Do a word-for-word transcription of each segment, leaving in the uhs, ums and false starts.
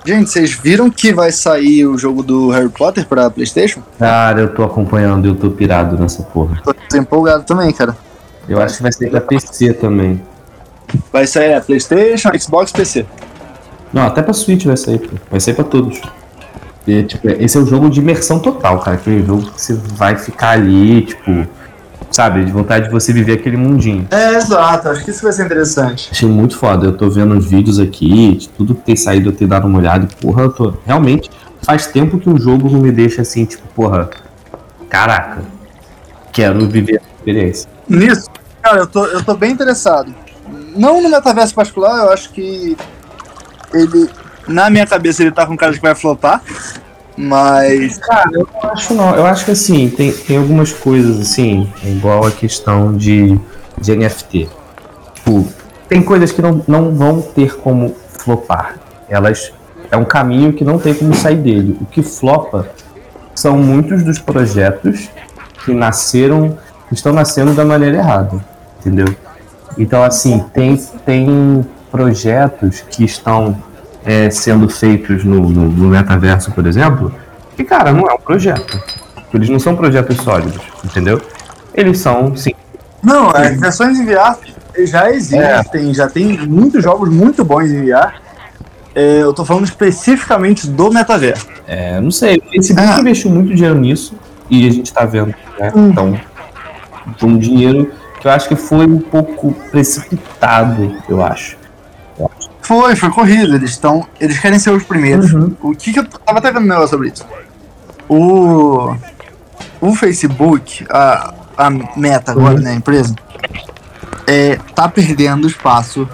Gente, vocês viram que vai sair o jogo do Harry Potter pra PlayStation? Cara, eu tô acompanhando, eu tô pirado nessa porra. Tô empolgado também, cara. Eu acho que vai sair pra P C também. Vai sair a PlayStation, Xbox e P C. Não, até pra Switch vai sair, pô. Vai sair pra todos. E, tipo, esse é o jogo de imersão total, cara. Aquele jogo que você vai ficar ali, tipo, sabe, de vontade de você viver aquele mundinho. É, exato. Acho que isso vai ser interessante. Achei muito foda. Eu tô vendo os vídeos aqui, de tudo que tem saído, eu tenho dado uma olhada. E, porra, eu tô. Realmente, faz tempo que um jogo não me deixa assim, tipo, porra, caraca, quero viver a experiência. Nisso, cara, eu tô, eu tô bem interessado. Não no metaverso particular, eu acho que ele, na minha cabeça, ele tá com cara de que vai flopar. Mas, Cara, eu não acho não. Eu acho que assim, tem, tem algumas coisas assim, igual a questão de, de N F T. Tipo, tem coisas que não, não vão ter como flopar. Elas é um caminho que não tem como sair dele. O que flopa são muitos dos projetos que nasceram, que estão nascendo da maneira errada, entendeu? Então, assim, tem, tem projetos que estão é, sendo feitos no, no, no metaverso, por exemplo, que, cara, não é um projeto. Eles não são projetos sólidos, entendeu? Eles são, sim. não, as versões em V R já existem, já tem muitos jogos muito bons em V R. É, eu tô falando especificamente do metaverso. É, não sei, o Facebook Ah. investiu muito dinheiro nisso e a gente tá vendo, né? Então, de um dinheiro que eu acho que foi um pouco precipitado, eu acho. Eu acho. Foi, foi corrido. Eles estão. Eles querem ser os primeiros. Uhum. O que, que eu tava até vendo um negócio sobre isso? O. O Facebook, a, a Meta agora, Uhum. né, a empresa, é, tá perdendo espaço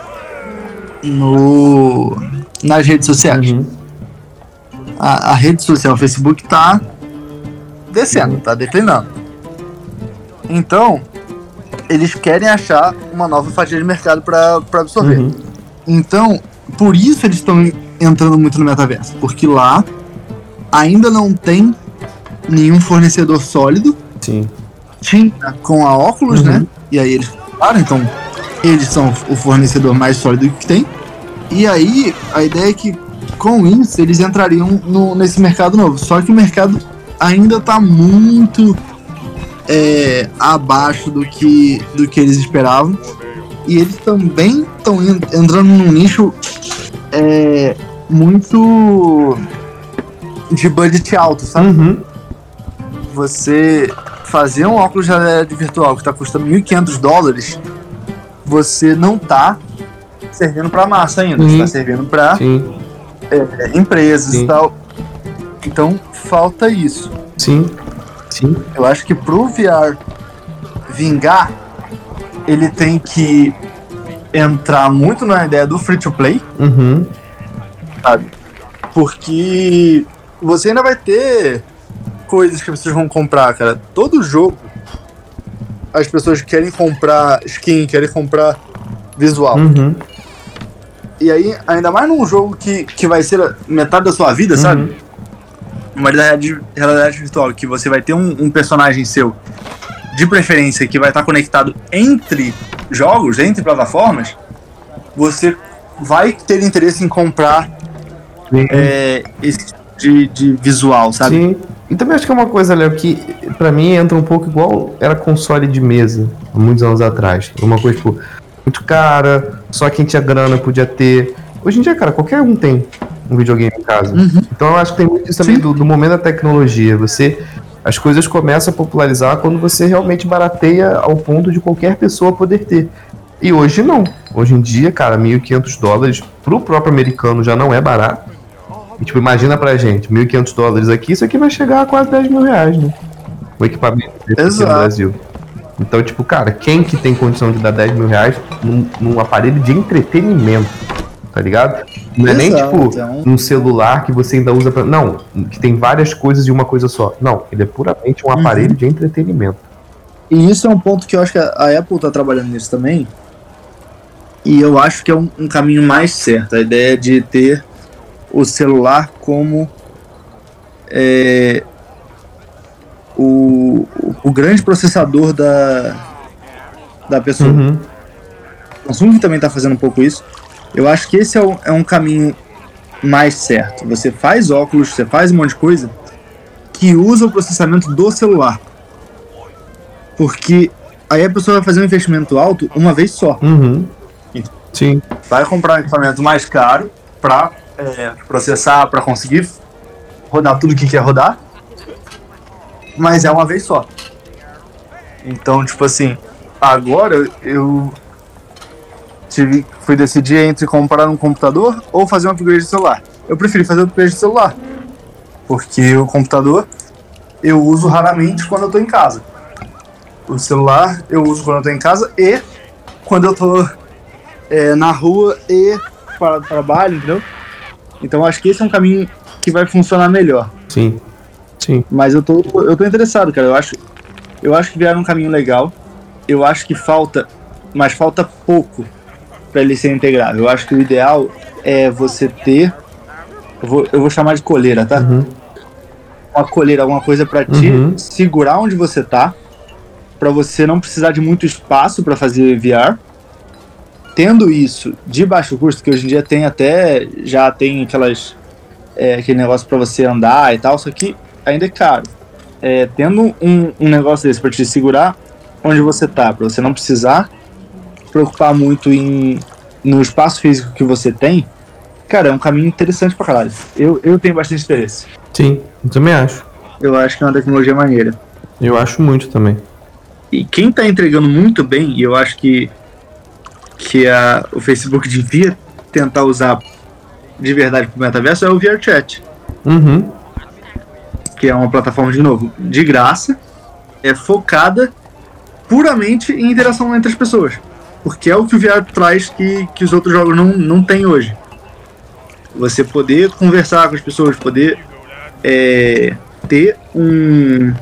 no, nas redes sociais. Uhum. A, a rede social, o Facebook, tá descendo, tá declinando. Então, eles querem achar uma nova fatia de mercado para absorver. Uhum. Então, por isso eles estão entrando muito no metaverso, porque lá ainda não tem nenhum fornecedor sólido. Sim. Tinha com a Oculus, Uhum. né? E aí eles falaram, então eles são o fornecedor mais sólido que tem. E aí a ideia é que com isso eles entrariam no, nesse mercado novo. Só que o mercado ainda está muito é, abaixo do que, do que eles esperavam. E eles também estão entrando num nicho é, muito de budget alto, sabe? Uhum. Você fazer um óculos de realidade virtual que está custando mil e quinhentos dólares, você não está servindo para massa ainda, Uhum. está servindo para é, empresas Sim. e tal. Então falta isso. Sim. Sim. Eu acho que pro V R vingar, ele tem que entrar muito na ideia do free to play, Uhum. sabe? Porque você ainda vai ter coisas que vocês vão comprar, cara. Todo jogo as pessoas querem comprar skin, querem comprar visual. Uhum. E aí, ainda mais num jogo que, que vai ser metade da sua vida, Uhum. sabe? Uma realidade, realidade virtual, que você vai ter um, um personagem seu, de preferência, que vai estar conectado entre jogos, entre plataformas, você vai ter interesse em comprar é, esse tipo de, de visual, sabe? Sim. E também acho que é uma coisa, Léo, que pra mim entra um pouco igual era console de mesa, há muitos anos atrás. Uma coisa, tipo, muito cara, só quem tinha grana podia ter. Hoje em dia, cara, qualquer um tem um videogame em casa. Uhum. Então eu acho que tem muito isso também do, do momento da tecnologia. Você, as coisas começam a popularizar quando você realmente barateia ao ponto de qualquer pessoa poder ter. E hoje não. Hoje em dia, cara, mil e quinhentos dólares pro próprio americano já não é barato. E, tipo, imagina pra gente, mil e quinhentos dólares aqui, isso aqui vai chegar a quase dez mil reais, né? O equipamento desse aqui no Brasil. Então, tipo, cara, quem que tem condição de dar dez mil reais num, num aparelho de entretenimento, tá ligado? Não é nem, Exato, tipo, é um- um celular que você ainda usa pra... Não, que tem várias coisas de uma coisa só. Não, ele é puramente um aparelho de entretenimento. E isso é um ponto que eu acho que a Apple tá trabalhando nisso também. E eu acho que é um, um caminho mais certo. A ideia de ter o celular como é, o, o grande processador da, da pessoa. Uhum. O Samsung também tá fazendo um pouco isso. Eu acho que esse é, o, é um caminho mais certo. Você faz óculos, você faz um monte de coisa que usa o processamento do celular. Porque aí a pessoa vai fazer um investimento alto uma vez só. Uhum. Sim. Vai comprar um equipamento mais caro para é, processar, para conseguir rodar tudo que quer rodar, mas é uma vez só. Então, tipo assim, agora eu tive, fui decidir entre comprar um computador ou fazer um upgrade de celular. Eu preferi fazer um upgrade de celular, porque o computador eu uso raramente quando eu tô em casa. O celular eu uso quando eu tô em casa e quando eu tô é, na rua e para o trabalho, entendeu? Então acho que esse é um caminho que vai funcionar melhor. Sim, sim. Mas eu tô, eu tô interessado, cara. Eu acho, eu acho que vieram um caminho legal. Eu acho que falta, mas falta pouco para ele ser integrável. Eu acho que o ideal é você ter, eu vou, eu vou chamar de coleira, tá? Uhum. Uma coleira, alguma coisa para te Uhum. segurar onde você tá, para você não precisar de muito espaço para fazer V R. Tendo isso de baixo custo, que hoje em dia tem até, já tem aquelas, é, aquele negócio para você andar e tal, só que ainda é caro. É, tendo um, um negócio desse para te segurar onde você tá, para você não precisar preocupar muito em, no espaço físico que você tem, cara, é um caminho interessante pra caralho. Eu, eu tenho bastante interesse. Sim, eu também acho. Eu acho que é uma tecnologia maneira. Eu acho muito também. E quem tá entregando muito bem, e eu acho que que a, o Facebook devia tentar usar de verdade pro metaverso, é o VRChat. Uhum. Que é uma plataforma, de novo, de graça, é focada puramente em interação entre as pessoas. Porque é o que o V R traz que, que os outros jogos não, não têm hoje. Você poder conversar com as pessoas, poder é, ter um,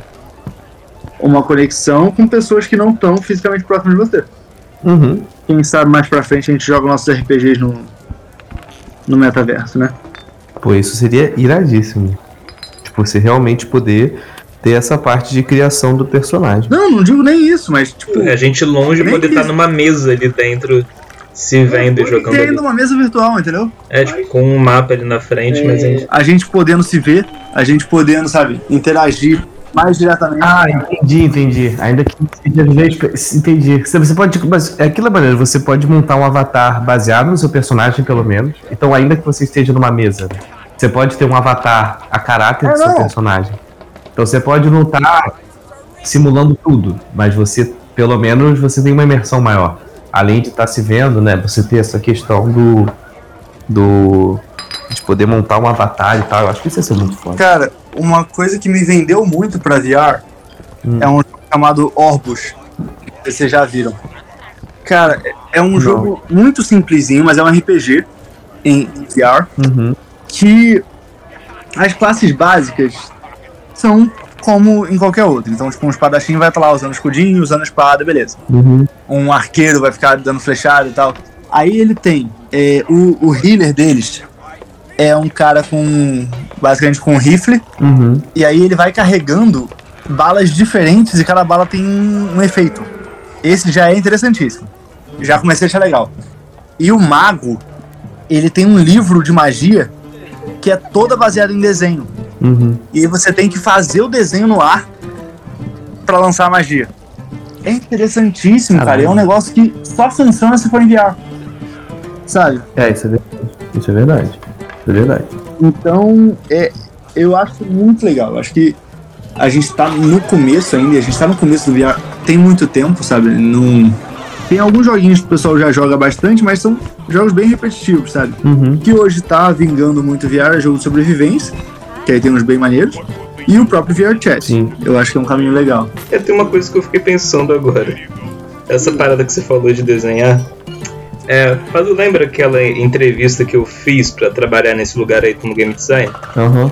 uma conexão com pessoas que não estão fisicamente próximas de você. Uhum. Quem sabe mais pra frente a gente joga nossos R P Gs no, no metaverso, né? Pô, isso seria iradíssimo. Tipo, você realmente poder ter essa parte de criação do personagem. Não, não digo nem isso, mas tipo... A gente longe nem poder estar isso. numa mesa ali dentro, se vendo e Pode jogando ter ali. ainda uma mesa virtual, entendeu? É, tipo, com um mapa ali na frente, mas a gente... A gente podendo se ver, a gente podendo, sabe, interagir mais diretamente. Ah, entendi, entendi. Ainda que seja vez- entendi. Você você pode, mas é aquela maneira, você pode montar um avatar baseado no seu personagem, pelo menos. Então, ainda que você esteja numa mesa, né, você pode ter um avatar a caráter É, do seu não. personagem. Então, você pode não estar simulando tudo, mas você, pelo menos, você tem uma imersão maior. Além de estar se vendo, né? Você ter essa questão do do de poder montar um avatar e tal. Eu acho que isso ia ser muito foda. Cara, uma coisa que me vendeu muito pra V R Hum. é um jogo chamado Orbus. Vocês já viram. Cara, é um Não. jogo muito simplesinho, mas é um R P G em V R Uhum. que as classes básicas são como em qualquer outro. Então, tipo, um espadachim vai estar lá usando escudinho, usando espada, beleza. Uhum. Um arqueiro vai ficar dando flechada e tal. Aí ele tem é, o, o healer deles é um cara com basicamente com um rifle, Uhum. e aí ele vai carregando balas diferentes e cada bala tem um, um efeito. Esse já é interessantíssimo. Já comecei a achar legal. E o mago, ele tem um livro de magia que é toda baseada em desenho. Uhum. E aí você tem que fazer o desenho no ar pra lançar a magia. É interessantíssimo, cara. Caralho. É um negócio que só funciona se for em V R. Sabe? É, isso é verdade. Isso é verdade. Isso é verdade. Então, é, eu acho muito legal. Eu acho que a gente tá no começo ainda. A gente tá no começo do V R tem muito tempo, sabe? Não... Tem alguns joguinhos que o pessoal já joga bastante, mas são jogos bem repetitivos, sabe? Uhum. Que hoje tá vingando muito V R é jogo de sobrevivência, que aí tem uns bem maneiros. E o próprio VRChat. Sim. Eu acho que é um caminho legal. É, tem uma coisa que eu fiquei pensando agora. Essa parada que você falou de desenhar. É, Padu, lembra aquela entrevista que eu fiz pra trabalhar nesse lugar aí como game design? Uhum.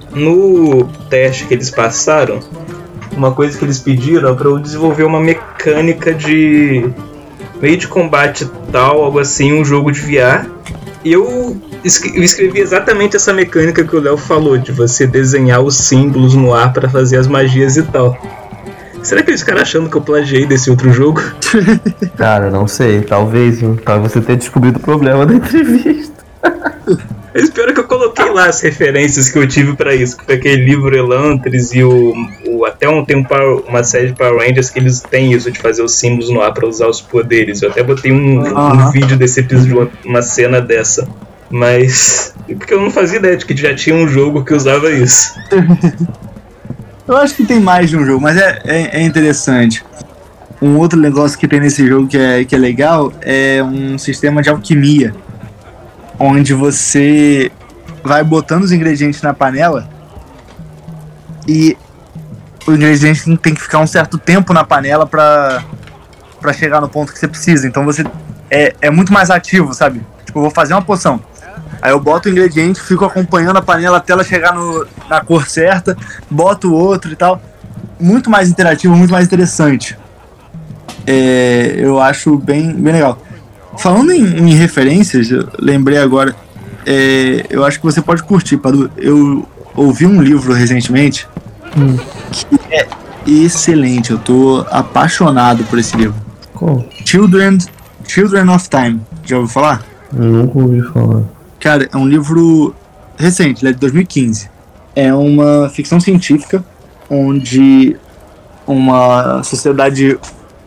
No teste que eles passaram, uma coisa que eles pediram é pra eu desenvolver uma mecânica de meio de combate tal, algo assim, um jogo de V R. E eu escre- eu escrevi exatamente essa mecânica que o Léo falou, de você desenhar os símbolos no ar pra fazer as magias e tal. Será que eles ficaram achando que eu plagiei desse outro jogo? Cara, não sei. Talvez, hein? Pra você ter descobrido o problema da entrevista. Eu espero que eu coloquei lá as referências que eu tive pra isso, que foi aquele livro Elantris e o, o até um, tem um Power, uma série de Power Rangers que eles têm isso de fazer os símbolos no ar pra usar os poderes. Eu até botei um, Uhum. um vídeo desse episódio, uma, uma cena dessa. Mas porque eu não fazia ideia de que já tinha um jogo que usava isso. Eu acho que tem mais de um jogo, mas é, é, é interessante. Um outro negócio que tem nesse jogo que é, que é legal é um sistema de alquimia, onde você vai botando os ingredientes na panela e o ingrediente tem que ficar um certo tempo na panela pra, pra chegar no ponto que você precisa. Então você é, é muito mais ativo, sabe? Tipo, eu vou fazer uma poção. Aí eu boto o ingrediente, fico acompanhando a panela até ela chegar no, na cor certa, boto o outro e tal. Muito mais interativo, muito mais interessante. É, eu acho bem, bem legal. Falando em, em referências, eu lembrei agora, é, eu acho que você pode curtir, Padu. Eu ouvi um livro recentemente Hum. que é excelente. Eu tô apaixonado por esse livro. Qual? Children, Children of Time. Já ouviu falar? Eu nunca ouvi falar. Cara, é um livro recente, ele é de dois mil e quinze. É uma ficção científica onde uma sociedade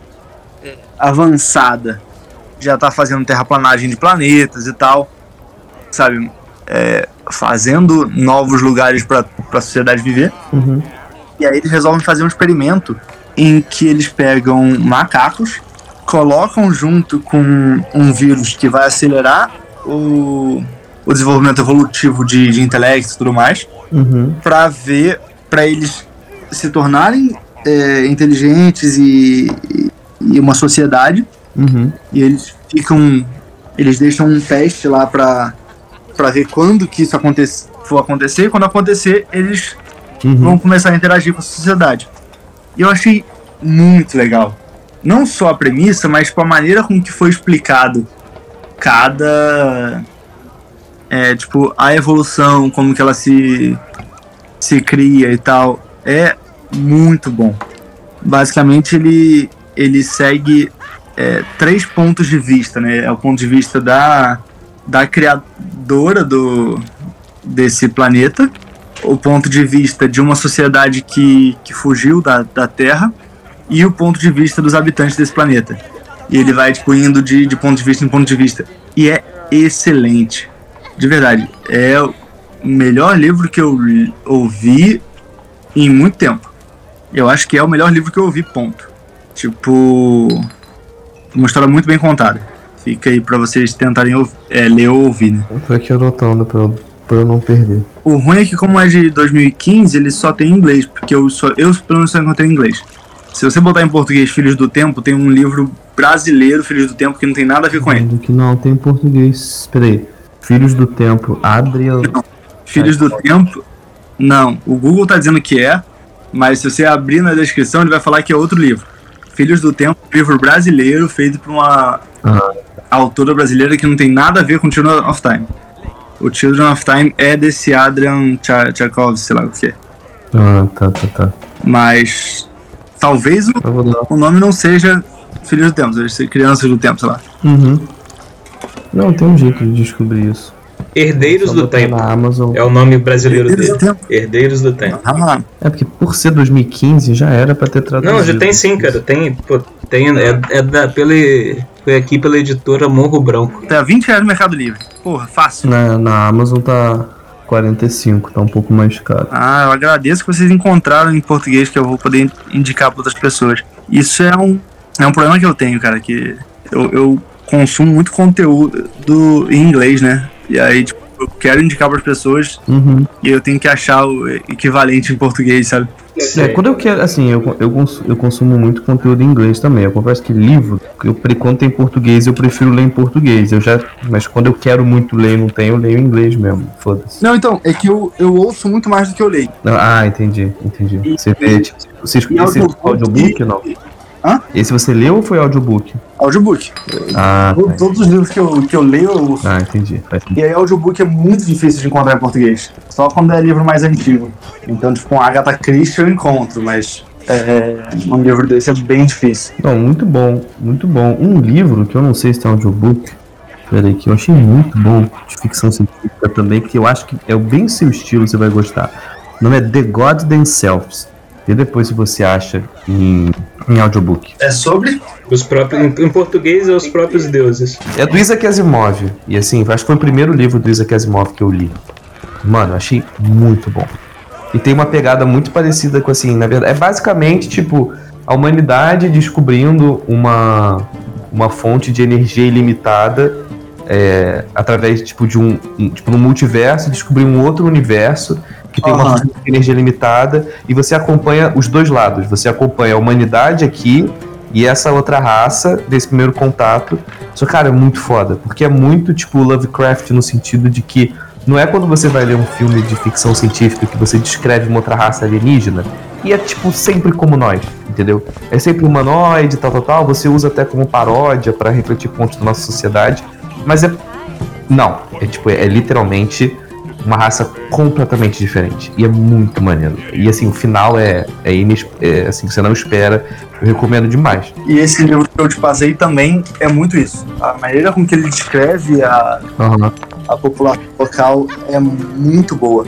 avançada já tá fazendo terraplanagem de planetas e tal, sabe? É, fazendo novos lugares para a sociedade viver. Uhum. E aí eles resolvem fazer um experimento em que eles pegam macacos, colocam junto com um vírus que vai acelerar o, o desenvolvimento evolutivo de, de intelecto e tudo mais, Uhum. para ver, para eles se tornarem é, inteligentes e, e uma sociedade. Uhum. E eles ficam, eles deixam um teste lá para para ver quando que isso acontecer, for acontecer. E quando acontecer, eles Uhum. vão começar a interagir com a sociedade. E eu achei muito legal. Não só a premissa, mas tipo, a maneira com que foi explicado cada... É, tipo, a evolução, como que ela se, se cria e tal. É muito bom. Basicamente, ele, ele segue é, três pontos de vista, né? É o ponto de vista da, da criadora do, desse planeta, o ponto de vista de uma sociedade que, que fugiu da, da Terra e o ponto de vista dos habitantes desse planeta. E ele vai tipo, indo de, de ponto de vista em ponto de vista. E é excelente. De verdade. É o melhor livro que eu ouvi em muito tempo. Eu acho que é o melhor livro que eu ouvi, ponto. Tipo... Uma história muito bem contada. Fica aí pra vocês tentarem é, ler ou ouvir, né? Eu tô aqui anotando pra eu, pra eu não perder. O ruim é que, como é de dois mil e quinze, ele só tem em inglês, porque eu, só, eu pelo menos só encontrei em inglês. Se você botar em português Filhos do Tempo, tem um livro brasileiro, Filhos do Tempo, que não tem nada a ver com ele. Do que não, tem em português. Peraí. Filhos do Tempo, Adriel. Não. Filhos do Tempo, não. O Google tá dizendo que é, mas se você abrir na descrição, ele vai falar que é outro livro. Filhos do Tempo, livro brasileiro, feito por uma Ah. autora brasileira que não tem nada a ver com Children of Time. O Children of Time é desse Adrian Tchaikovsky, sei lá o que é. Ah, tá, tá, tá. Mas talvez o, Eu vou dar. o nome não seja Filhos do Tempo, seja Crianças do Tempo, sei lá. Uhum. Não, tem um jeito de descobrir isso. Herdeiros Só do botar Tempo. na Amazon. É o nome brasileiro Herdeiros dele. do Tempo. Herdeiros do Tempo. Ah, É porque por ser dois mil e quinze já era pra ter traduzido. Não, já tem sim, cara. Tem, pô, tem é, é da, pela, foi aqui pela editora Morro Branco. tá vinte reais no Mercado Livre. Porra, fácil. Na, na Amazon tá quarenta e cinco, tá um pouco mais caro. Ah, eu agradeço que vocês encontraram em português que eu vou poder indicar para outras pessoas. Isso é um, é um problema que eu tenho, cara, que eu, eu consumo muito conteúdo do, em inglês, né? E aí, tipo, eu quero indicar para as pessoas Uhum. e eu tenho que achar o equivalente em português, sabe? É, quando eu quero, assim, eu, eu, consumo, eu consumo muito conteúdo em inglês também. Eu confesso que livro, eu, pre- quando tem português, eu prefiro ler em português. Eu já, mas quando eu quero muito ler e não tenho, eu leio em inglês mesmo. Foda-se. Não, então, é que eu, eu ouço muito mais do que eu leio. Não, ah, entendi, entendi. Você vê, tipo, você escuta E esse audiobook- audiobook ou não? Hã? Esse você leu ou foi audiobook? Audiobook. Ah, Todos- tá. Todos os livros que eu, que eu leio, eu ouço. Ah, entendi. Faz sentido. E aí, audiobook é muito difícil de encontrar em português. Só quando é livro mais antigo. Então, tipo, um Agatha Christie eu encontro, mas é, um livro desse é bem difícil. Não, muito bom, muito bom. Um livro que eu não sei se tem audiobook Peraí, que eu achei muito bom de ficção científica também, que eu acho que é bem seu estilo, você vai gostar. O nome é The God Themselves. E depois se você acha em, em audiobook. É sobre? Os próprios, em, em português é os próprios deuses. É do Isaac Asimov. E assim, acho que foi o primeiro livro do Isaac Asimov que eu li. Mano, eu achei muito bom. E tem uma pegada muito parecida com assim, na verdade. É basicamente tipo a humanidade descobrindo uma, uma fonte de energia ilimitada. É, através tipo, de um, um tipo, no multiverso, descobrir um outro universo que tem uhum. uma fonte de energia limitada, e você acompanha os dois lados. Você acompanha a humanidade aqui e essa outra raça desse primeiro contato. Só, cara, é muito foda, porque é muito tipo Lovecraft no sentido de que não é quando você vai ler um filme de ficção científica que você descreve uma outra raça alienígena e é tipo sempre como nós, entendeu? É sempre humanoide, tal, tal, tal. Você usa até como paródia para refletir pontos da nossa sociedade. Mas é. Não, é tipo, é literalmente uma raça completamente diferente. E é muito maneiro. E assim, o final é, é, ines... é assim, você não espera. Eu recomendo demais. E esse livro que eu te passei também é muito isso. A maneira com que ele descreve a, uhum. a população local é muito boa.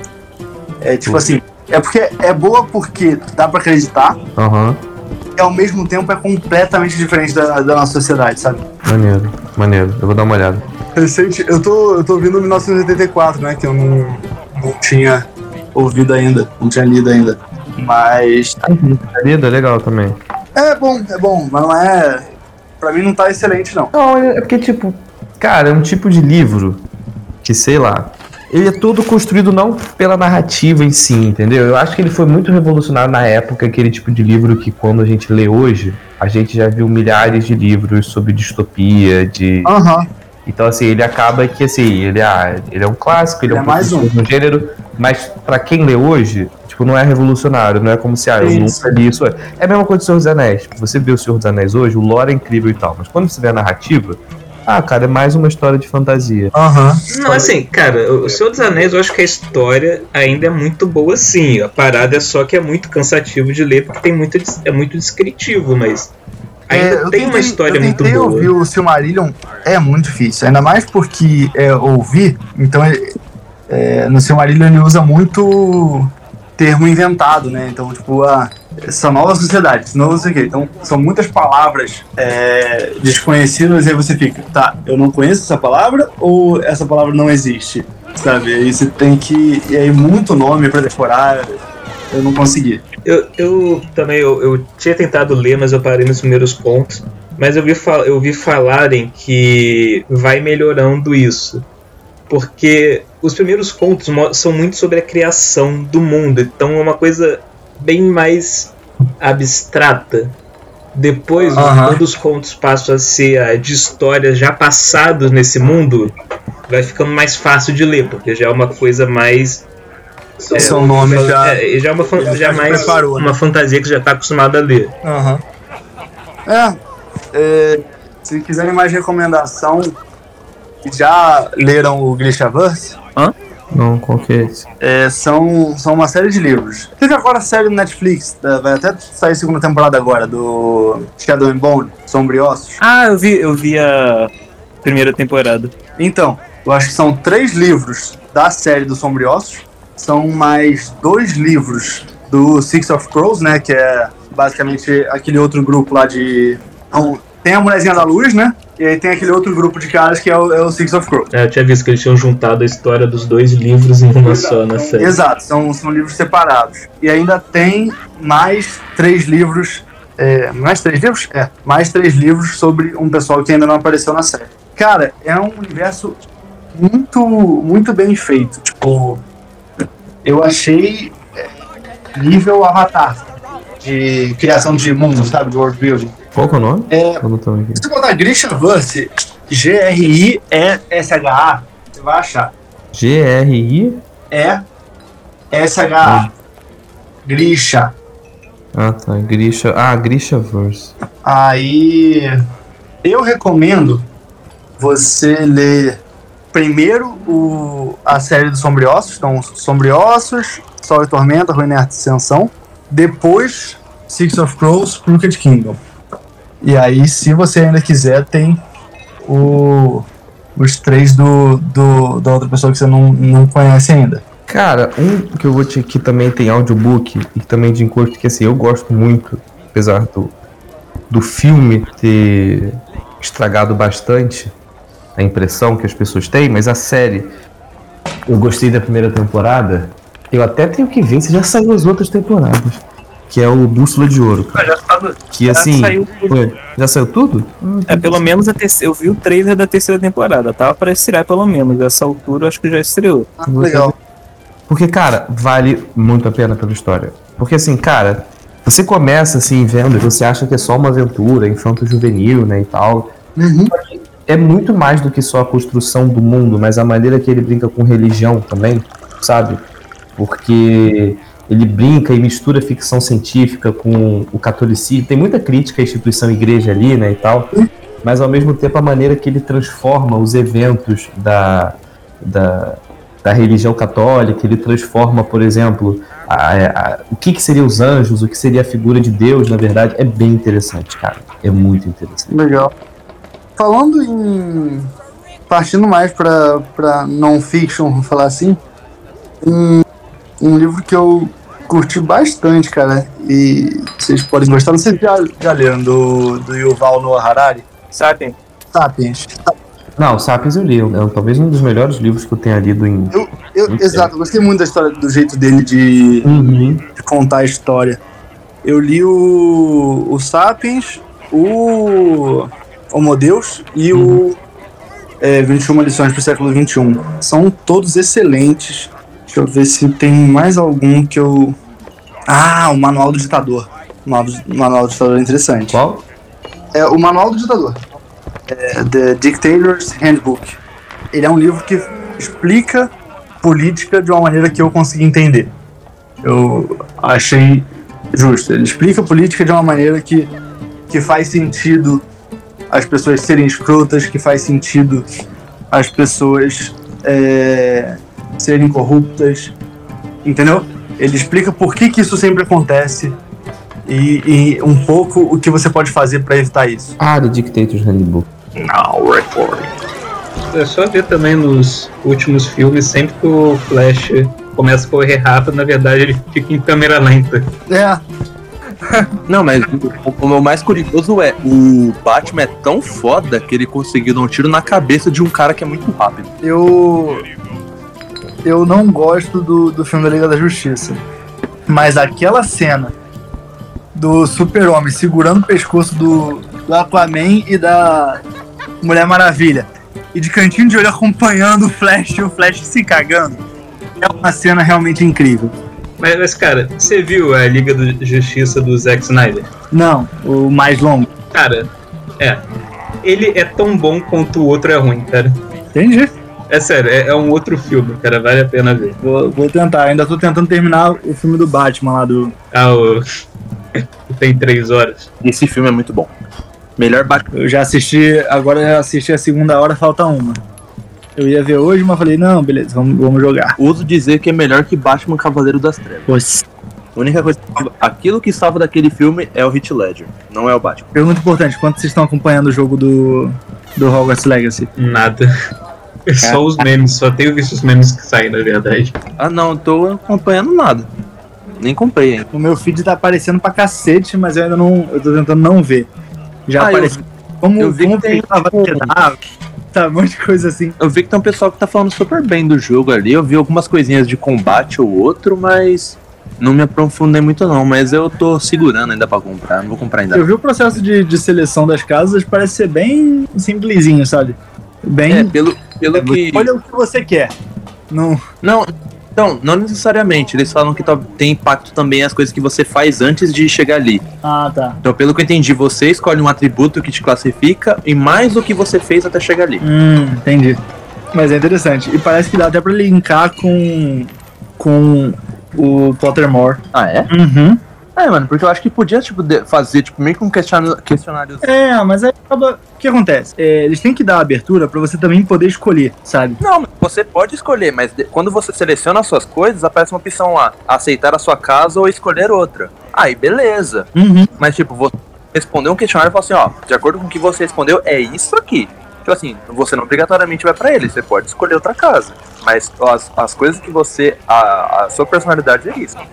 É tipo uhum. assim, é porque é boa porque dá pra acreditar. Uhum. E ao mesmo tempo é completamente diferente da, da nossa sociedade, sabe? Maneiro, maneiro. Eu vou dar uma olhada. Recente, eu tô, eu tô ouvindo mil novecentos e oitenta e quatro, né? Que eu não, não tinha ouvido ainda, não tinha lido ainda. Mas. Lido é legal também. É bom, é bom, mas não é. Pra mim não tá excelente, não. Não, é porque, tipo, cara, é um tipo de livro que, sei lá. Ele é todo construído não pela narrativa em si, entendeu? Eu acho que ele foi muito revolucionário na época, aquele tipo de livro que quando a gente lê hoje, a gente já viu milhares de livros sobre distopia, de... Uhum. Então, assim, ele acaba que, assim, ele, ah, ele é um clássico, ele, ele é um mais um no gênero, mas pra quem lê hoje, tipo, não é revolucionário, não é como se, ah, eu isso. nunca li isso. É a mesma coisa do Senhor dos Anéis. Tipo, você vê o Senhor dos Anéis hoje, o lore é incrível e tal, mas quando você vê a narrativa, ah, cara, é mais uma história de fantasia. Aham. Uhum. Não, assim, cara, o Senhor dos Anéis, eu acho que a história ainda é muito boa, sim. A parada é só que é muito cansativo de ler, porque tem muito, é muito descritivo, mas ainda é, tem tentei, uma história muito boa. Eu ouvir o Silmarillion, é muito difícil, ainda mais porque é, ouvir, então ele, é, no Silmarillion ele usa muito termo inventado, né? Então, tipo, a, essa nova sociedade, esse novo sei o quê. Então, são muitas palavras é, desconhecidas e aí você fica, tá, eu não conheço essa palavra ou essa palavra não existe, sabe? Aí você tem que, e aí muito nome pra decorar, eu não consegui. Eu, eu também, eu, eu tinha tentado ler, mas eu parei nos primeiros pontos, mas eu vi, eu vi falarem que vai melhorando isso, porque os primeiros contos são muito sobre a criação do mundo, então é uma coisa bem mais abstrata. Depois, uhum. quando os contos passam a ser de histórias já passadas nesse mundo, vai ficando mais fácil de ler, porque já é uma coisa mais... É, Seu nome já... É, já é uma, já já mais preparou, uma né? fantasia que já está acostumado a ler. Uhum. É, é, se quiserem mais recomendação, já leram o Grishaverse? Hã? Não, qual que é esse? É, são, são uma série de livros. Teve agora a série no Netflix, vai até sair a segunda temporada agora, do Shadow and Bone, Sombra e Ossos. Ah, eu vi, eu vi a primeira temporada. Então, eu acho que são três livros da série do Sombra e Ossos, são mais dois livros do Six of Crows, né, que é basicamente aquele outro grupo lá de... Então, tem a Mulherzinha da Luz, né? E aí tem aquele outro grupo de caras que é o, é o Six of Crows. É, eu tinha visto que eles tinham juntado a história dos dois livros em uma Exato, só na série. Exato, são, são livros separados. E ainda tem mais três livros... É, mais três livros? É, mais três livros sobre um pessoal que ainda não apareceu na série. Cara, é um universo muito, muito bem feito. Tipo, eu achei nível Avatar de criação de mundo, sabe? De world building. Qual que é o nome? É, se você botar Grishaverse, G R I E S H A, você vai achar. G R I? E S H A. Grisha. Ah, tá. Grisha. Ah, Grishaverse. Aí, eu recomendo você ler primeiro o, a série dos Sombriossos. Então, Sombriossos, Sol e Tormenta, Ruína e Ascensão. Depois, Six of Crows, Crooked Kingdom. E aí, se você ainda quiser, tem o os três do, do, da outra pessoa que você não, não conhece ainda. Cara, um que eu vou te que também tem audiobook e também de encontro, que assim, eu gosto muito, apesar do, do filme ter estragado bastante a impressão que as pessoas têm, mas a série, eu gostei da primeira temporada, eu até tenho que ver se já saiu as outras temporadas, que é o Bússola de Ouro, cara. Já, tava, que já assim, saiu tudo. Foi, já saiu tudo? Hum, É, pelo menos a terceira, eu vi o trailer da terceira temporada, tava pra estrear pelo menos, essa altura eu acho que já estreou. Ah, legal. Porque, cara, vale muito a pena pela história. Porque, assim, cara, você começa, assim, vendo e você acha que é só uma aventura infanto-juvenil, né, e tal. Uhum. É muito mais do que só a construção do mundo, mas a maneira que ele brinca com religião também, sabe? Porque ele brinca e mistura ficção científica com o catolicismo. Tem muita crítica à instituição igreja ali, né, e tal. Mas, ao mesmo tempo, a maneira que ele transforma os eventos da... da da religião católica, ele transforma, por exemplo, a, a, o que, que seria os anjos, o que seria a figura de Deus, na verdade, é bem interessante, cara. É muito interessante. Legal. Falando em... partindo mais pra, pra non-fiction, vou falar assim, um, um livro que eu curti bastante, cara, e vocês podem gostar, vocês já, já leram, do, do Yuval Noah Harari? Sabe? Sapiens. Não, Sapiens eu li, é talvez um dos melhores livros que eu tenha lido em... Eu, eu, Muito exato, eu gostei muito da história, do jeito dele de, Uhum. de contar a história. Eu li o, o Sapiens, o Homo Deus e Uhum. o é, vinte e uma lições para o século vinte e um. São todos excelentes. Deixa eu ver se tem mais algum que eu... Ah, o Manual do Ditador. O Manual do, o Manual do Ditador é interessante. Qual? É o Manual do Ditador. É The Dictator's Handbook. Ele é um livro que explica política de uma maneira que eu consegui entender. Eu achei justo. Ele explica política de uma maneira que, que faz sentido as pessoas serem escrotas, que faz sentido as pessoas é, serem corruptas, entendeu? Ele explica por que, que isso sempre acontece e, e um pouco o que você pode fazer para evitar isso. Ah, The Dictator's Handbook. Now recording. É só ver também nos últimos filmes, sempre que o Flash começa a correr rápido, na verdade ele fica em câmera lenta. É, Não, mas o, o meu mais curioso é, o Batman é tão foda que ele conseguiu dar um tiro na cabeça de um cara que é muito rápido. eu eu não gosto do, do filme da Liga da Justiça, mas aquela cena do Super-Homem segurando o pescoço do, do Aquaman e da Mulher Maravilha e de cantinho de olho acompanhando o Flash e o Flash se cagando, é uma cena realmente incrível. Mas, mas cara, você viu a Liga da Justiça do Zack Snyder? Não, o mais longo. Cara, é. Ele é tão bom quanto o outro é ruim, cara. Entendi. É sério, é, é um outro filme, cara, vale a pena ver. Vou, vou tentar, ainda tô tentando terminar o filme do Batman lá do... Ah, o... tem três horas. Esse filme é muito bom. Melhor Batman. Eu já assisti, agora eu já assisti a segunda hora, falta uma. Eu ia ver hoje, mas falei, não, beleza, vamos, vamos jogar. Uso dizer que é melhor que Batman Cavaleiro das Trevas. Pois. A única coisa, aquilo que salva daquele filme é o Heath Ledger, não é o Batman. Pergunta importante, quanto vocês estão acompanhando o jogo do, do Hogwarts Legacy? Nada. É só os memes, só tenho visto os memes que saem, na verdade. Ah não, eu tô acompanhando nada. Nem comprei ainda. O meu feed tá aparecendo pra cacete, mas eu ainda não, eu tô tentando não ver. Já Ah, apareceu. Como, eu vi como que tem, ficava tipo, vacinado, tá, um monte de coisa assim. Eu vi que tem um pessoal que tá falando super bem do jogo ali. Eu vi algumas coisinhas de combate ou outro, mas não me aprofundei muito não. Mas eu tô segurando ainda pra comprar, não vou comprar ainda. Eu vi o processo de, de seleção das casas, parece ser bem simplesinho, sabe? Bem. É, pelo, pelo que... Olha o que você quer. Não. Não, então, não necessariamente. Eles falam que tá- tem impacto também as coisas que você faz antes de chegar ali. Ah, tá. Então, pelo que eu entendi, você escolhe um atributo que te classifica e mais o que você fez até chegar ali. Hum, entendi. Mas é interessante. E parece que dá até pra linkar com. com o Pottermore. Ah, é? Uhum. É, mano, porque eu acho que podia, tipo, de- fazer, tipo, meio que um questionário, questionário. É, mas aí acaba. O que acontece? É, eles têm que dar a abertura pra você também poder escolher, sabe? Não, você pode escolher, mas de- quando você seleciona as suas coisas, aparece uma opção lá, aceitar a sua casa ou escolher outra. Aí, beleza. Uhum. Mas, tipo, você respondeu um questionário e falou assim, ó, de acordo com o que você respondeu, é isso aqui. Tipo assim, você não obrigatoriamente vai pra ele, você pode escolher outra casa. Mas as, as coisas que você... A, a sua personalidade é isso.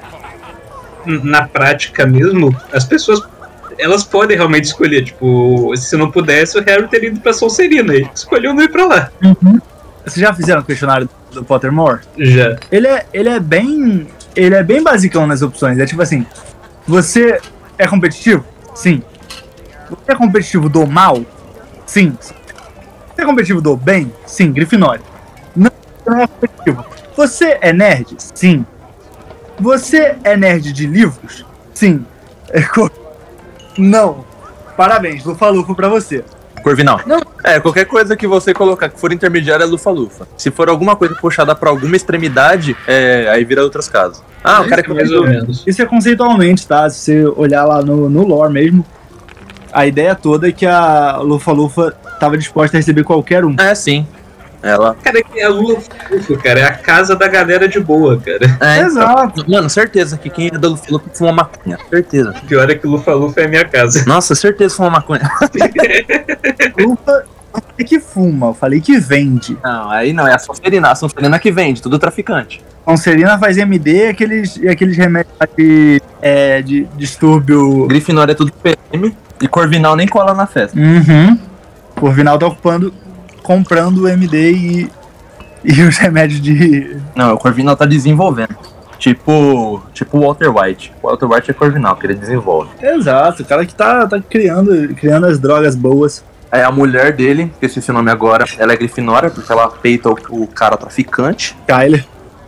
Na prática mesmo, as pessoas, elas podem realmente escolher. Tipo, se não pudesse, o Harry teria ido pra Sonserina. Ele escolheu não ir pra lá. Uhum. Vocês já fizeram o questionário do Pottermore? Já. Ele é, ele é bem... Ele é bem basicão nas opções. É tipo assim, você é competitivo? Sim. Você é competitivo do mal? Sim. Você é competitivo do bem? Sim, Grifinória. Não, você não é competitivo. Você é nerd? Sim. Você é nerd de livros? Sim. É co- Não. Parabéns, Lufa-Lufa pra você. Corvinal. Não. É, qualquer coisa que você colocar que for intermediária é lufa-lufa. Se for alguma coisa puxada pra alguma extremidade, é, aí vira outras casas. Ah, o cara que mais ou menos. Isso é conceitualmente, tá? Se você olhar lá no, no lore mesmo, a ideia toda é que a Lufa-Lufa tava disposta a receber qualquer um. É, sim. Ela. Cara, que é a Lufa-Lufa, cara. É a casa da galera de boa, cara. É, Exato. então. Mano, certeza que quem é da lufa-lufa fuma maconha. Certeza. O pior é que Lufa-Lufa é a minha casa. Nossa, certeza que fuma maconha. Lufa não falei que fuma, eu falei que vende. Não, aí não, é a Sonserina. A Sonserina que vende, tudo traficante. Sonserina faz M D e aqueles, e aqueles remédios de, é, de distúrbio. Grifinória é tudo P M e Corvinal nem cola na festa. Uhum. O Corvinal tá ocupando, comprando o M D e, e os remédios de. Não, o Corvinal tá desenvolvendo. Tipo, tipo o Walter White. O Walter White é Corvinal, que ele desenvolve. Exato, o cara que tá, tá criando, criando as drogas boas. É a mulher dele, que eu esqueci o nome agora, ela é Grifinória, porque ela peita o, o cara traficante. Kyler.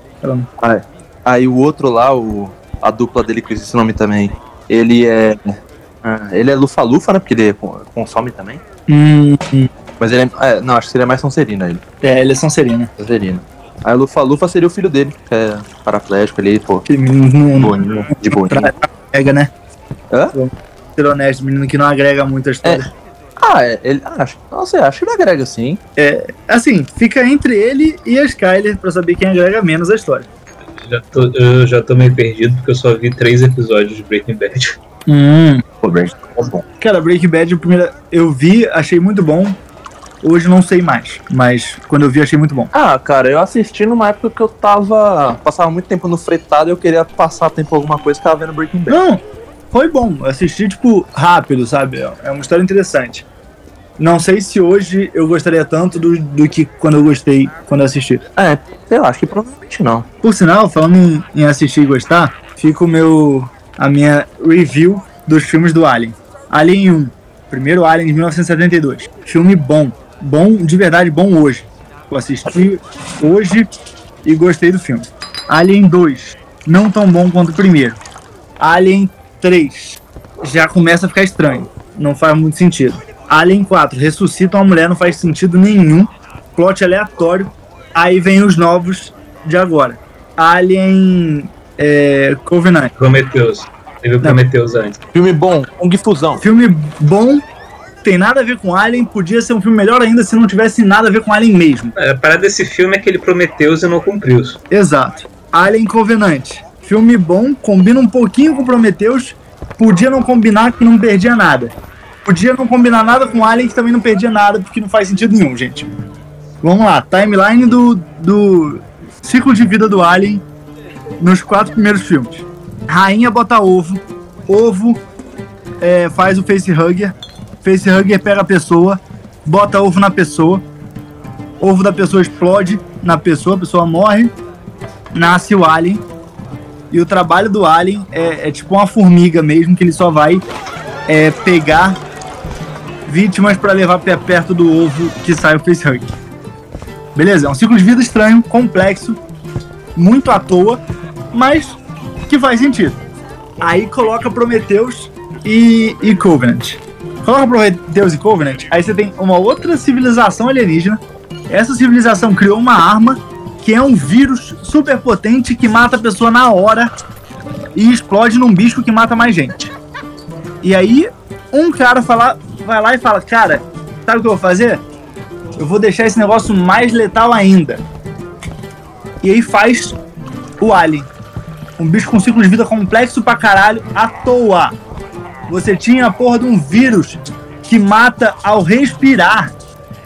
Aí, aí o outro lá, o, a dupla dele, que eu esqueci o nome também, ele é. ah, ele é Lufa-Lufa, né? Porque ele consome também. Hum, Mas ele é. é, não, acho que seria mais Sonserina ele. é, ele é Sonserina. Sonserina. Aí o Lufa-Lufa seria o filho dele, que é paraplégico ali, pô. Que menino não, Boninho, de boninho. não agrega, né? Hã? Vamos ser honesto, menino que não agrega muito a história. Ah, é, ele. Acho. Nossa, eu acho que ele agrega sim. Assim, fica entre ele e a Skyler pra saber quem agrega menos a história. Já tô, eu já tô meio perdido porque eu só vi três episódios de Breaking Bad. Hum. Pô, Brent, tá bom. Cara, Breaking Bad, o primeiro, eu vi, achei muito bom. Hoje não sei mais, mas quando eu vi, achei muito bom. Ah, cara, eu assisti numa época que eu tava. Passava muito tempo no fretado e eu queria passar tempo alguma coisa e tava vendo Breaking Bad. Não, foi bom. Eu assisti, tipo, rápido, sabe? É uma história interessante. Não sei se hoje eu gostaria tanto do, do que quando eu gostei, quando eu assisti. É, sei lá, acho que provavelmente não. Por sinal, falando em, em assistir e gostar, fica o meu, a minha review dos filmes do Alien. Alien um, primeiro Alien de mil novecentos e setenta e dois. Filme bom, bom, de verdade bom hoje. Eu assisti hoje e gostei do filme. Alien dois, não tão bom quanto o primeiro. Alien três, já começa a ficar estranho, não faz muito sentido. Alien quatro, ressuscita uma mulher, não faz sentido nenhum, plot aleatório. Aí vem os novos de agora. Alien é, Covenant. Prometheus. Teve o Prometheus antes. Filme bom, Kung Fusão. Filme bom, tem nada a ver com Alien, podia ser um filme melhor ainda se não tivesse nada a ver com Alien mesmo. A parada desse filme é que ele Prometheus e não cumpriu. Exato. Alien Covenant. Filme bom, combina um pouquinho com Prometheus, podia não combinar que não perdia nada. Podia não combinar nada com Alien que também não perdia nada, porque não faz sentido nenhum, gente. Vamos lá, timeline do, do ciclo de vida do Alien nos quatro primeiros filmes. Rainha bota ovo, ovo é, faz o facehugger, facehugger pega a pessoa, bota ovo na pessoa, ovo da pessoa explode na pessoa, a pessoa morre, nasce o Alien, e o trabalho do Alien é, é tipo uma formiga mesmo, que ele só vai é, pegar vítimas para levar pra perto do ovo que sai o facehugger. Beleza? É um ciclo de vida estranho, complexo, muito à toa, mas que faz sentido. Aí coloca Prometheus e, e Covenant. Coloca Prometheus e Covenant, aí você tem uma outra civilização alienígena. Essa civilização criou uma arma que é um vírus super potente que mata a pessoa na hora e explode num bicho que mata mais gente. E aí, um cara fala, vai lá e fala, cara, sabe o que eu vou fazer? Eu vou deixar esse negócio mais letal ainda. E aí faz o Alien. Um bicho com ciclo de vida complexo pra caralho, à toa. Você tinha a porra de um vírus que mata ao respirar.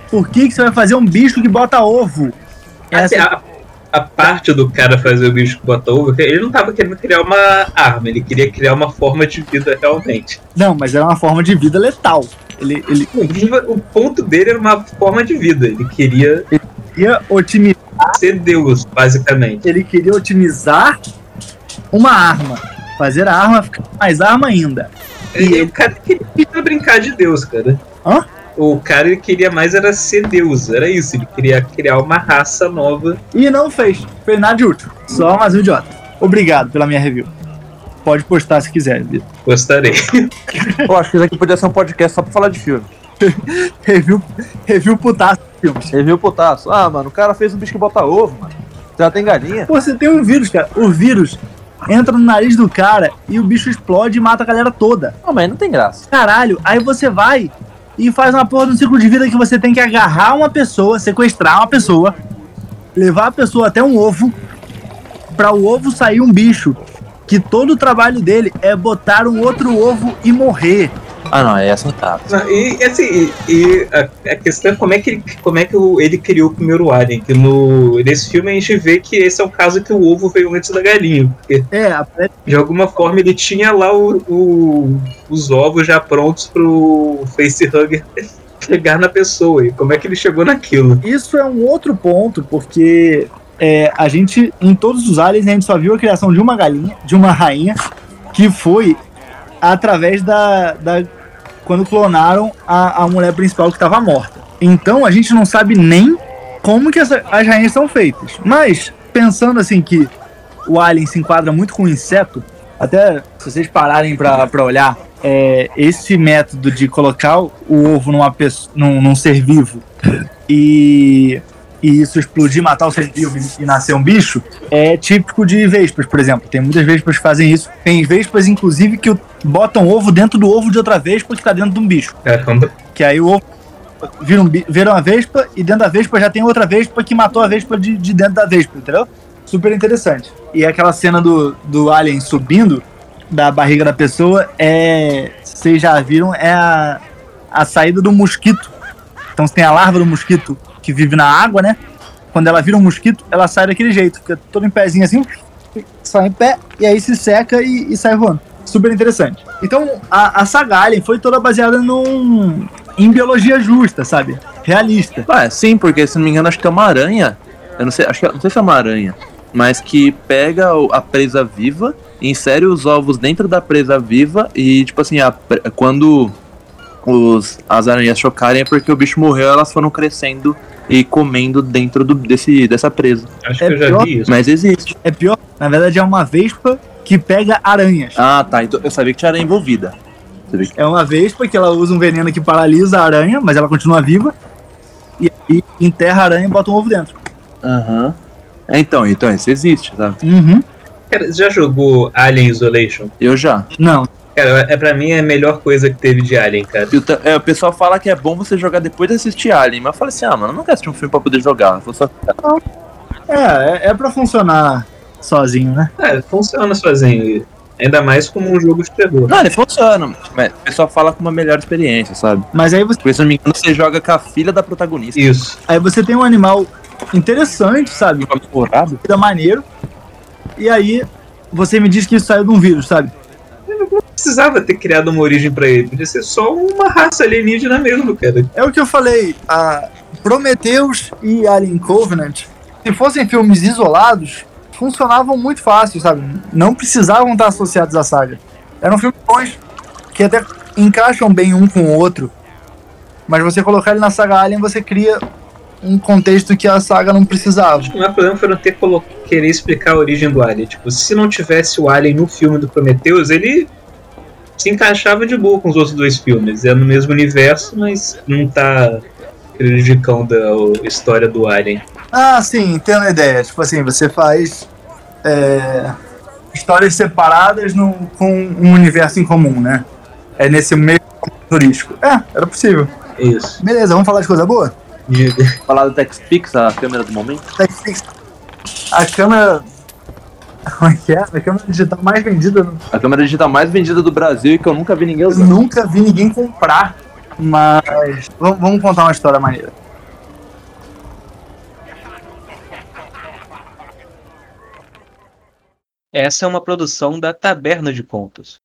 Por que, que você vai fazer um bicho que bota ovo? Assim, Essa... a, a parte do cara fazer o bicho que bota ovo, ele não tava querendo criar uma arma, ele queria criar uma forma de vida realmente. Não, mas era uma forma de vida letal. Ele, ele O ponto dele era uma forma de vida, ele queria queria otimizar, ser Deus, basicamente. ele queria otimizar uma arma. Fazer a arma ficar mais arma ainda. E o cara queria brincar de Deus, cara. Hã? O cara ele queria mais era ser Deus, era isso, ele queria criar uma raça nova. E não fez. Fez nada de útil. Só mais um idiota. Obrigado pela minha review. Pode postar se quiser, Vitor. Gostaria. Eu acho que isso aqui podia ser um podcast só pra falar de filme. Review, review putaço de filmes. Review putaço. Ah, mano, o cara fez um bicho que bota ovo, mano. Já tem galinha. Pô, você tem um vírus, cara. O vírus entra no nariz do cara e o bicho explode e mata a galera toda. Não, mas não tem graça. Caralho, aí você vai e faz uma porra de um ciclo de vida que você tem que agarrar uma pessoa, sequestrar uma pessoa, levar a pessoa até um ovo, pra o ovo sair um bicho, que todo o trabalho dele é botar um outro ovo e morrer. Ah, não, é aceitável. E assim, e, e a, a questão é como é que, ele, como é que o, ele criou o primeiro alien. Que no, nesse filme a gente vê que esse é o caso que o ovo veio antes da galinha. Porque É, a- de alguma forma ele tinha lá o, o- os ovos já prontos pro facehugger pegar na pessoa. E como é que ele chegou naquilo? isso é um outro ponto, porque é, a gente, em todos os aliens, a gente só viu a criação de uma galinha, de uma rainha, que foi através da, da quando clonaram a, a mulher principal que estava morta. Então a gente não sabe nem como que essa- as rainhas são feitas. Mas, pensando assim que o alien se enquadra muito com o inseto, até se vocês pararem pra, pra olhar, é, esse método de colocar o ovo numa pessoa, num, num ser vivo e, e isso explodir, matar o ser vivo e, e nascer um bicho, é típico de vespas, por exemplo. Tem muitas vespas que fazem isso. Tem vespas, inclusive, que o- botam ovo dentro do ovo de outra vespa que tá dentro de um bicho. Caramba. Que aí o ovo vira, um, bi- vira uma vespa e dentro da vespa já tem outra vespa que matou a vespa de, de dentro da vespa, entendeu? Super interessante. E aquela cena do, do alien subindo da barriga da pessoa é. Vocês já viram? É a, a saída do mosquito. Então você tem a larva do mosquito que vive na água, né? Quando ela vira um mosquito, ela sai daquele jeito. Fica todo em pezinho assim, sai em pé e aí se seca e, e sai voando. Super interessante. Então a, a saga Alien foi toda baseada num, em biologia justa, sabe? Realista. Ah, é, sim, porque se não me engano, acho que é uma aranha. Eu não sei, acho que não sei se é uma aranha, mas que pega o- a presa viva, insere os ovos dentro da presa viva e, tipo assim, a pre- quando os, as aranhas chocarem é porque o bicho morreu, elas foram crescendo e comendo dentro do, desse, dessa presa. Acho É que eu já pior. vi isso. Mas existe. É pior, na verdade é uma vespa que pega aranhas. Ah, tá. Então eu sabia que tinha aranha envolvida. Sabia que- É uma vespa que ela usa um veneno que paralisa a aranha, mas ela continua viva. E aí enterra a aranha e bota um ovo dentro. Aham. É, então, então, isso existe, tá? Uhum. Cara, você já jogou Alien Isolation? Eu já. Não. Cara, é, pra mim é a melhor coisa que teve de Alien, cara. E o, ta- é, o pessoal fala que é bom você jogar depois de assistir Alien, mas eu falei assim, ah, mano, eu não quero assistir um filme pra poder jogar. Eu vou só... É, é, é pra funcionar sozinho, né? Ah, funciona sozinho. Ainda mais como um jogo de terror. Não, ele funciona, mas o pessoal fala com uma melhor experiência, sabe? Mas aí você, Porque se não me engano, você joga com a filha da protagonista. Isso. aí você tem um animal interessante, sabe? Porrado. Da maneiro. E aí você me diz que isso saiu de um vírus, sabe? Não precisava ter criado uma origem pra ele. Podia ser só uma raça alienígena mesmo, cara. É o que eu falei, a Prometheus e Alien Covenant, se fossem filmes isolados, funcionavam muito fácil, sabe? Não precisavam estar associados à saga. Eram filmes bons, que até encaixam bem um com o outro, mas você colocar ele na saga Alien, você cria um contexto que a saga não precisava. O maior problema foi não ter colo... querer explicar a origem do Alien. Tipo, se não tivesse o Alien no filme do Prometheus, ele se encaixava de boa com os outros dois filmes. É no mesmo universo, mas não tá prejudicando a história do Alien. Ah, sim, entendo a ideia. Tipo assim, você faz é, histórias separadas no, com um universo em comum, né? É nesse meio turístico. É, era possível. Isso. Beleza, vamos falar de coisa boa? Diga. Falar do TechPix, a câmera do momento. Netflix. A câmera. Como é que é? A câmera digital mais vendida. no- A câmera digital mais vendida do Brasil e que eu nunca vi ninguém Eu usando. nunca vi ninguém comprar. Mas. Vamos, vamos contar uma história maneira. Essa é uma produção da Taberna de Contos.